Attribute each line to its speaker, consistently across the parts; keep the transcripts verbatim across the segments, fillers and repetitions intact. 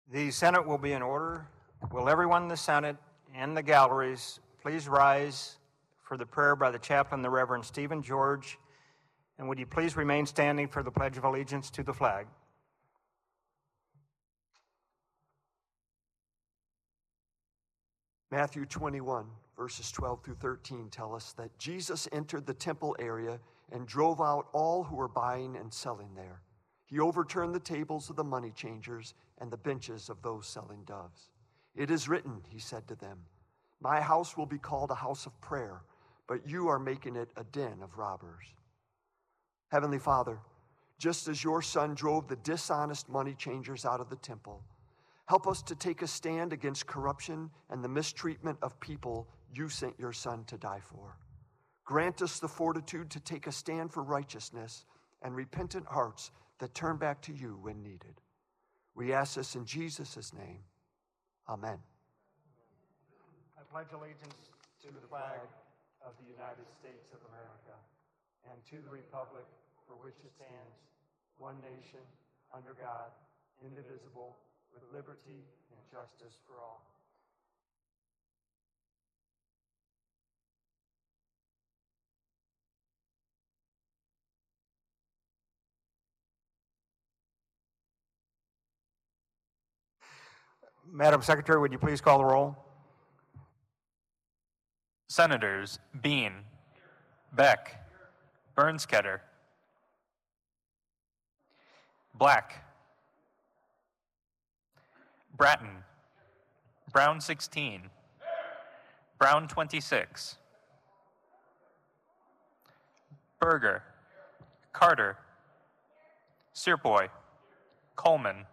Speaker 1: The Senate will be in order. Will everyone in the Senate and the galleries please rise for the prayer by the chaplain, the Reverend Stephen George, and would you please remain standing for the Pledge of Allegiance to the flag?
Speaker 2: Matthew twenty-one, verses twelve through thirteen tell us that Jesus entered the temple area and drove out all who were buying and selling there. He overturned the tables of the money changers and the benches of those selling doves. It is written, he said to them, my house will be called a house of prayer, but you are making it a den of robbers. Heavenly Father, just as your Son drove the dishonest money changers out of the temple, help us to take a stand against corruption and the mistreatment of people you sent your Son to die for. Grant us the fortitude to take a stand for righteousness and repentant hearts that turn back to you when needed. We ask this in Jesus' name. Amen.
Speaker 1: I pledge allegiance to the flag of the United States of America and to the republic for which it stands, one nation, under God, indivisible, with liberty and justice for all. Madam Secretary, would you please call the roll?
Speaker 3: Senators Bean, Beck, Bernsketter, Black, Bratton, Brown sixteen, Brown twenty-six, Berger, Carter, Searpoy, Coleman,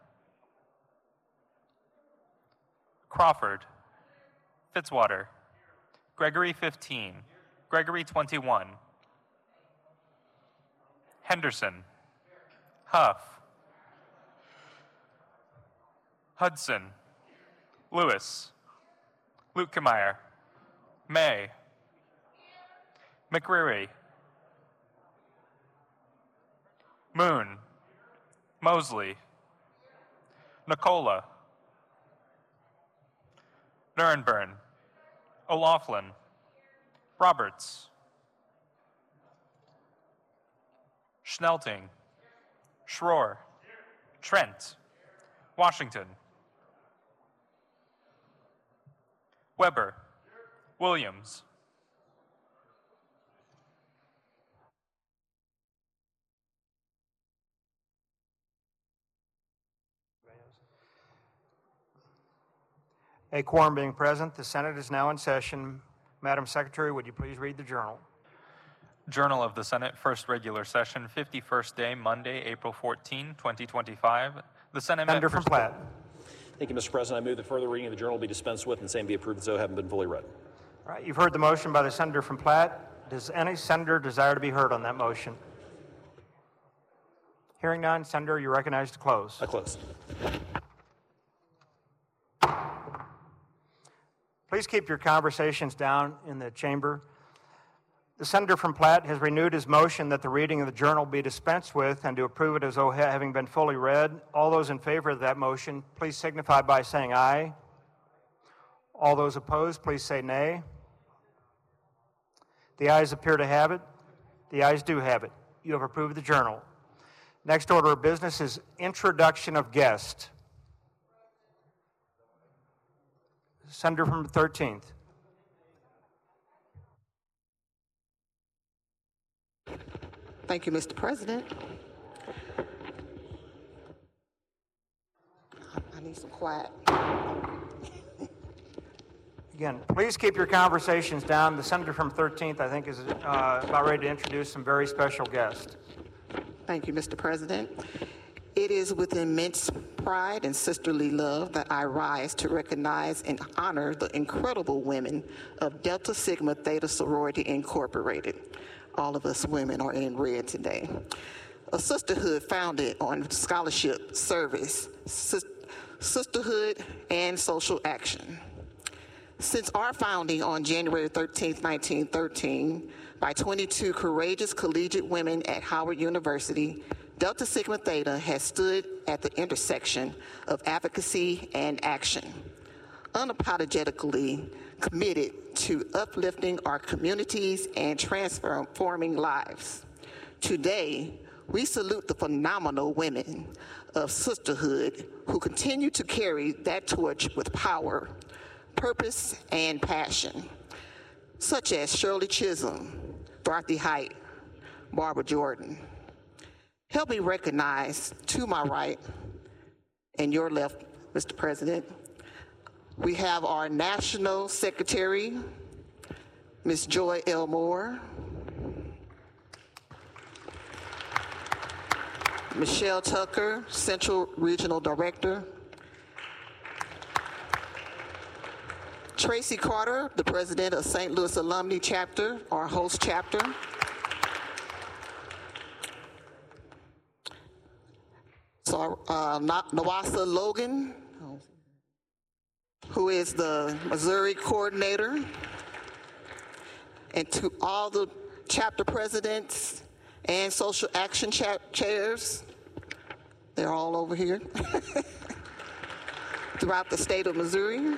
Speaker 3: Crawford, Fitzwater, Gregory fifteen, Gregory twenty-one, Henderson, Huff, Hudson, Lewis, Luetkemeyer, May, McCreary, Moon, Mosley, Nicola, Nirenburn, O'Laughlin, Roberts, Schnelting, Schroer, Trent, Washington, Weber, Williams,
Speaker 1: A quorum being present, the Senate is now in session. Madam Secretary, would you please read the journal?
Speaker 3: Journal of the Senate, first regular session, fifty-first day, Monday, April fourteenth, twenty twenty-five. The Senate
Speaker 1: Senator
Speaker 3: met
Speaker 1: from
Speaker 3: for
Speaker 1: Platt.
Speaker 4: Thank you, Mister President. I move that further reading of the journal be dispensed with and same be approved as though having been fully read.
Speaker 1: All right, you've heard the motion by the senator from Platt. Does any senator desire to be heard on that motion? Hearing none, Senator, you're recognized to close.
Speaker 4: I close.
Speaker 1: Please keep your conversations down in the chamber. The senator from Platt has renewed his motion that the reading of the journal be dispensed with and to approve it as though having been fully read. All those in favor of that motion, please signify by saying aye. All those opposed, please say nay. The ayes appear to have it. The ayes do have it. You have approved the journal. Next order of business is introduction of guest. Senator from the thirteenth.
Speaker 5: Thank you, Mister President. I need some quiet.
Speaker 1: Again, please keep your conversations down. The senator from thirteenth, I think, is uh, about ready to introduce some very special guests.
Speaker 5: Thank you, Mister President. It is with immense pride and sisterly love that I rise to recognize and honor the incredible women of Delta Sigma Theta Sorority Incorporated. All of us women are in red today. A sisterhood founded on scholarship, service, sis- sisterhood, and social action. Since our founding on January thirteenth, nineteen thirteen, by twenty-two courageous collegiate women at Howard University, Delta Sigma Theta has stood at the intersection of advocacy and action, unapologetically committed to uplifting our communities and transforming lives. Today, we salute the phenomenal women of sisterhood who continue to carry that torch with power, purpose, and passion, such as Shirley Chisholm, Dorothy Height, Barbara Jordan. Help me recognize, to my right and your left, Mister President, we have our National Secretary, Miz Joy L. Moore, Michelle Tucker, Central Regional Director, Tracy Carter, the President of Saint Louis Alumni Chapter, our host chapter, so, uh, Nawasa Logan, who is the Missouri coordinator, and to all the chapter presidents and social action cha- chairs, they're all over here, throughout the state of Missouri.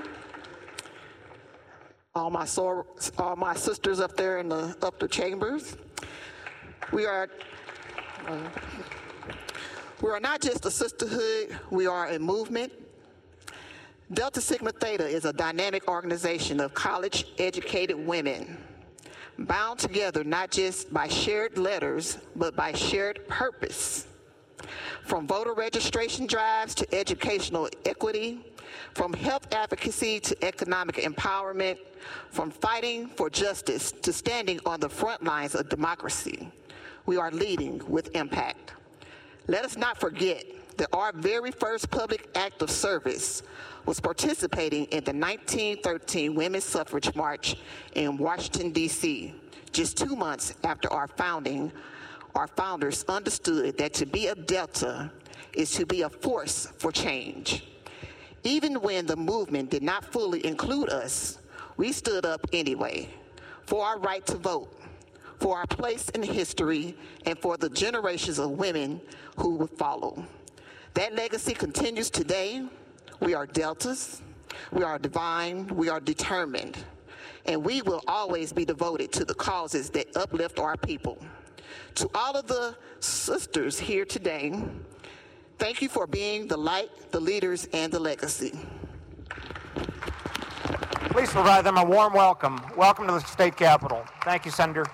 Speaker 5: All my, sor- all my sisters up there in the upper chambers. We are, uh, we are not just a sisterhood, we are a movement. Delta Sigma Theta is a dynamic organization of college-educated women, bound together not just by shared letters, but by shared purpose. From voter registration drives to educational equity, from health advocacy to economic empowerment, from fighting for justice to standing on the front lines of democracy, we are leading with impact. Let us not forget that our very first public act of service was participating in the nineteen thirteen Women's Suffrage March in Washington, D C, just two months after our founding. Our founders understood that to be a Delta is to be a force for change. Even when the movement did not fully include us, we stood up anyway for our right to vote, for our place in history, and for the generations of women who would follow. That legacy continues today. We are Deltas, we are divine, we are determined, and we will always be devoted to the causes that uplift our people. To all of the sisters here today, thank you for being the light, the leaders, and the legacy.
Speaker 1: Please provide them a warm welcome. Welcome to the state capitol. Thank you, Senator.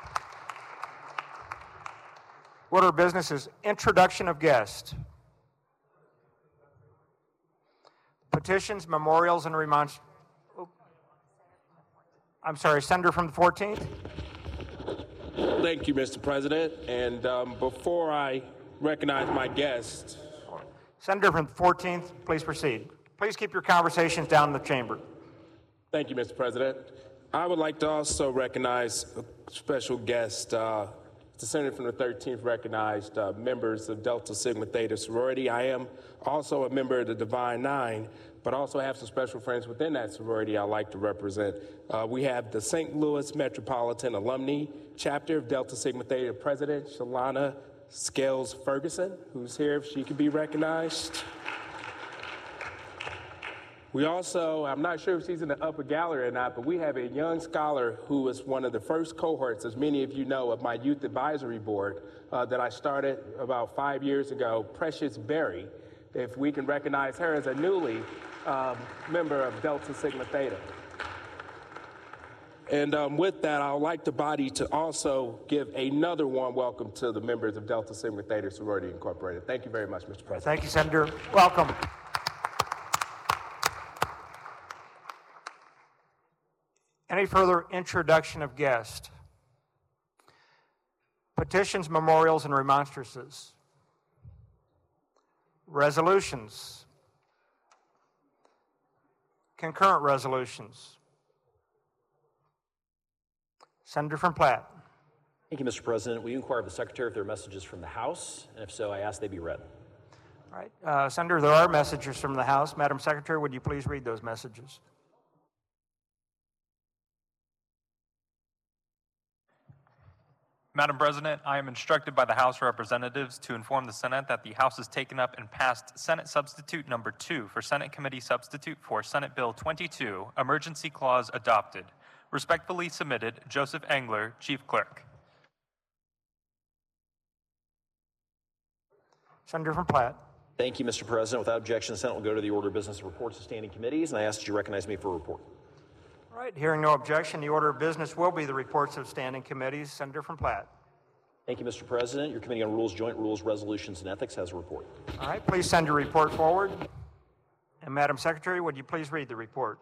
Speaker 1: Order of business is introduction of guests. Petitions, memorials, and remonstrances. I'm sorry, Senator from the fourteenth.
Speaker 6: Thank you, Mister President. And um, before I recognize my guest,
Speaker 1: Senator from the fourteenth, please proceed. Please keep your conversations down in the chamber.
Speaker 6: Thank you, Mister President. I would like to also recognize a special guest. Uh, the Senator from the thirteenth recognized uh, members of Delta Sigma Theta sorority. I am also a member of the Divine Nine, but also have some special friends within that sorority I like to represent. Uh, we have the Saint Louis Metropolitan Alumni Chapter of Delta Sigma Theta President Shalana Scales Ferguson, who's here if she could be recognized. We also, I'm not sure if she's in the upper gallery or not, but we have a young scholar who was one of the first cohorts, as many of you know, of my youth advisory board uh, that I started about five years ago, Precious Berry. If we can recognize her as a newly um, member of Delta Sigma Theta. And um, with that, I would like the body to also give another warm welcome to the members of Delta Sigma Theta Sorority Incorporated. Thank you very much, Mister President.
Speaker 1: Thank you, Senator. Welcome. Any further introduction of guests? Petitions, memorials, and remonstrances. Resolutions. Concurrent resolutions. Senator from Platte.
Speaker 4: Thank you, Mister President. Will you inquire of the Secretary if there are messages from the House? And if so, I ask they be read.
Speaker 1: All right. Uh, Senator, there are messages from the House. Madam Secretary, would you please read those messages?
Speaker 3: Madam President, I am instructed by the House Representatives to inform the Senate that the House has taken up and passed Senate Substitute Number two for Senate Committee Substitute for Senate Bill twenty-two, Emergency Clause adopted. Respectfully submitted, Joseph Engler, Chief Clerk.
Speaker 1: Senator from Platte.
Speaker 4: Thank you, Mister President. Without objection, the Senate will go to the order of business and reports of standing committees, and I ask that you recognize me for a report.
Speaker 1: All right, hearing no objection, the order of business will be the reports of standing committees. Senator from Platte.
Speaker 4: Thank you, Mister President. Your Committee on Rules, Joint Rules, Resolutions, and Ethics has a report.
Speaker 1: All right, please send your report forward. And Madam Secretary, would you please read the report?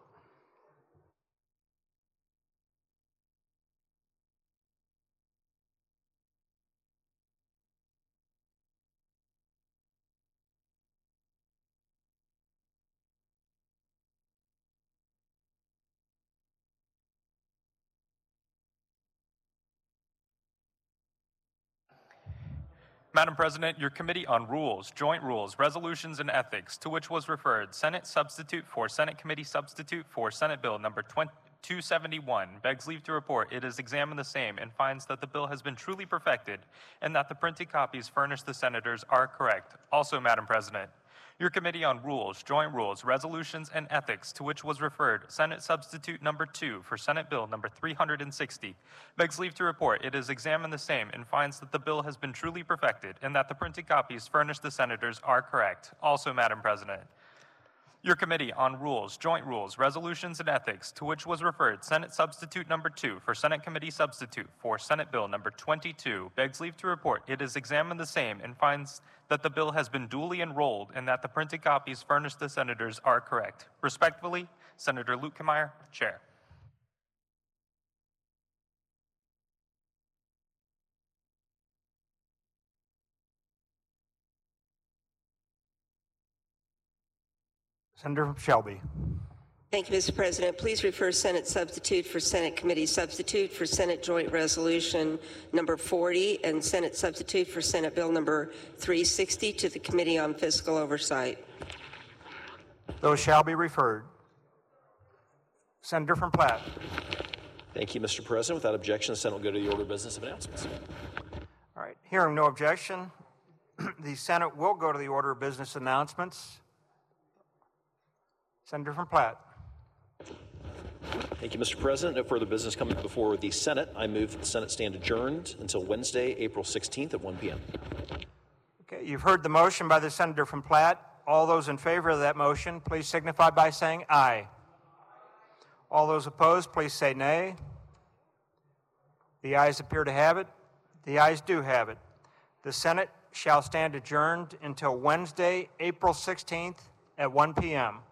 Speaker 3: Madam President, your Committee on Rules, Joint Rules, Resolutions, and Ethics, to which was referred Senate Substitute for Senate Committee Substitute for Senate Bill Number two seventy-one, begs leave to report it has examined the same and finds that the bill has been truly perfected and that the printed copies furnished the senators are correct. Also, Madam President, your Committee on Rules, Joint Rules, Resolutions, and Ethics, to which was referred Senate Substitute Number two for Senate Bill Number three sixty, begs leave to report it has examined the same and finds that the bill has been truly perfected and that the printed copies furnished the senators are correct. Also, Madam President, your Committee on Rules, Joint Rules, Resolutions, and Ethics, to which was referred Senate Substitute Number two for Senate Committee Substitute for Senate Bill Number twenty-two, begs leave to report it has examined the same and finds that the bill has been duly enrolled and that the printed copies furnished the senators are correct. Respectfully, Senator Luetkemeyer, Chair.
Speaker 1: Senator from Shelby.
Speaker 7: Thank you, Mister President. Please refer Senate Substitute for Senate Committee Substitute for Senate Joint Resolution Number forty and Senate Substitute for Senate Bill Number three sixty to the Committee on Fiscal Oversight.
Speaker 1: Those shall be referred. Senator from Platte.
Speaker 4: Thank you, Mister President. Without objection, the Senate will go to the order of business of announcements.
Speaker 1: All right, hearing no objection, the Senate will go to the order of business announcements. Senator from Platte.
Speaker 4: Thank you, Mister President. No further business coming before the Senate. I move that the Senate stand adjourned until Wednesday, April sixteenth at one p m
Speaker 1: Okay, you've heard the motion by the Senator from Platte. All those in favor of that motion, please signify by saying aye. All those opposed, please say nay. The ayes appear to have it. The ayes do have it. The Senate shall stand adjourned until Wednesday, April sixteenth at one p m